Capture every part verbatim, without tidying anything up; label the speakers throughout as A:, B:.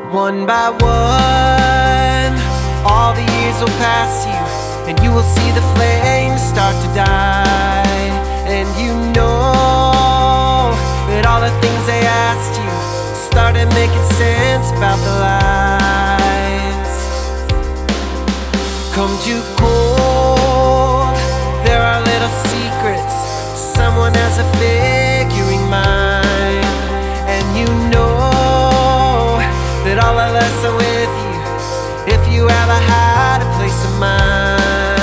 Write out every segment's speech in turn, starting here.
A: One by one, all the years will pass you, and you will see the flames start to die. And you know that all the things they asked you started making sense about the lies. Come too cold, there are little secrets. Someone has a figuring mind, and you know that all are lesser with you if you ever had a place of mind.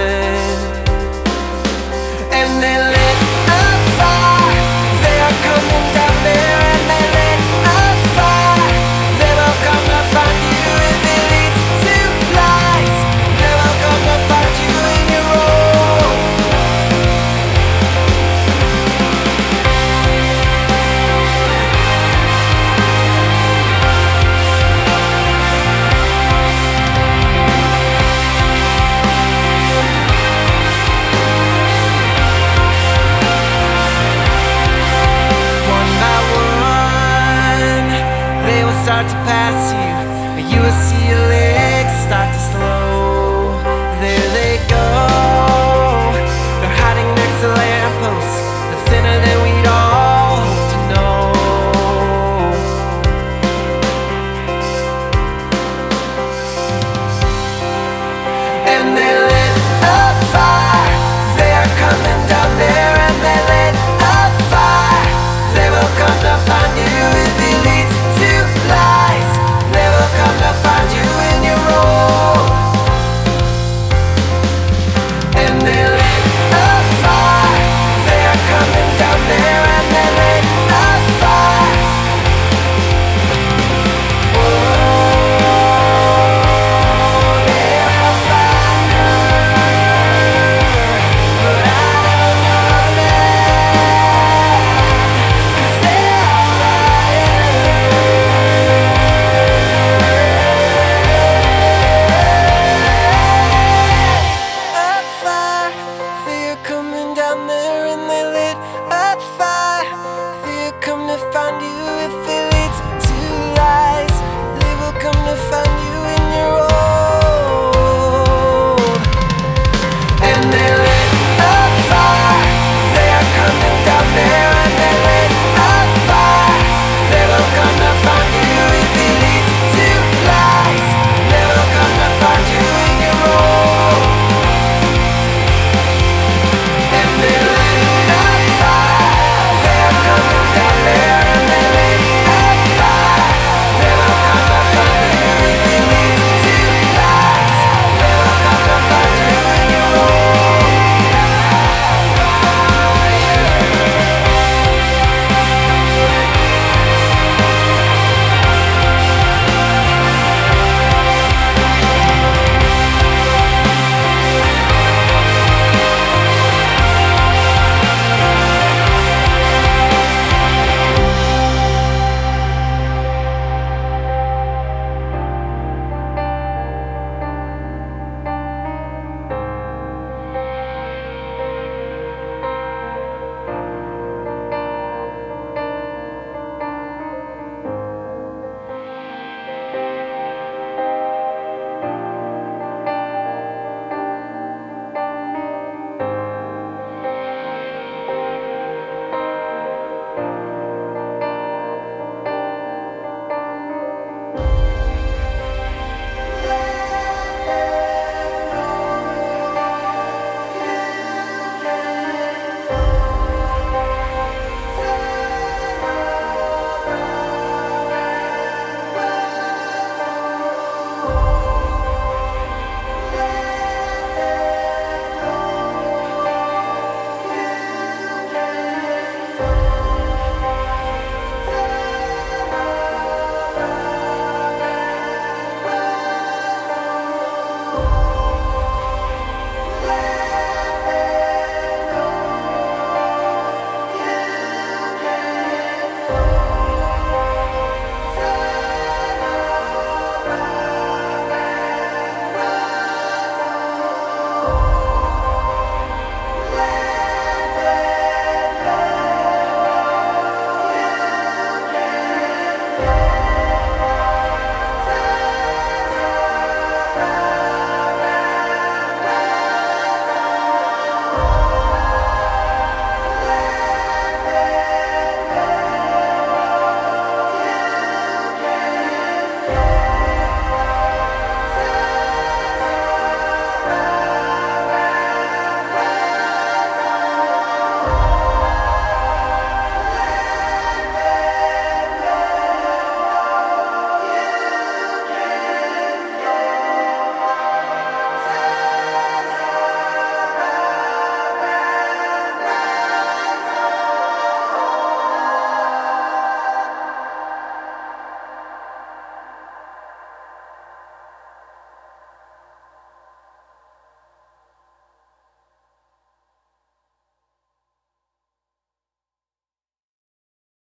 A: And they lit a fire, they are coming down there, and they lit a fire. They will come to find you if it leads to lies. They will come to find you in your own. Start to pass you, you will see